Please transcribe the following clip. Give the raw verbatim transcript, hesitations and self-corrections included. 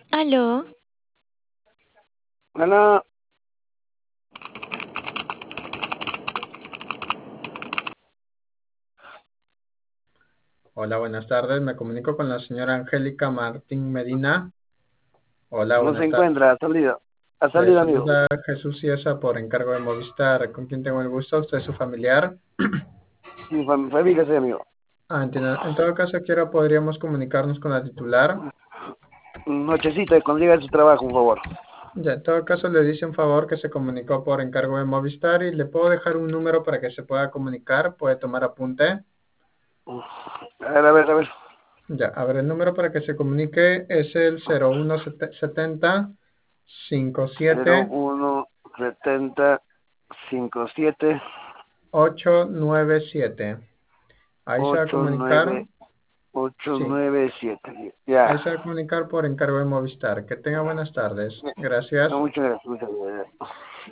Aló, Hola, Hola, buenas tardes. Me comunico con la señora Angélica Martín Medina. Hola, no se buenas tardes. encuentra, ha salido. Ha Le salido, amigo. saluda Jesús Ciesa por encargo de Movistar. ¿Con quién tengo el gusto? ¿Usted es su familiar? Sí, fam- familia, sí, amigo. Ah, entiendo. En todo caso, quiero podríamos comunicarnos con la titular. Nochecita, cuando llegue a su trabajo, por favor. Ya, en todo caso, le dice un favor que se comunicó por encargo de Movistar y le puedo dejar un número para que se pueda comunicar. Puede tomar apunte. A ver, a ver, a ver. Ya, a ver, el número para que se comunique es el cero uno setenta cincuenta y Cero siete uno setenta cinco siete ocho nueve siete. Ahí se va a ocho comunicar, nueve ocho sí, nueve siete. ahí se va a Ya. comunicar por encargo de Movistar. Que tenga buenas tardes. Gracias. No, muchas gracias, muchas gracias.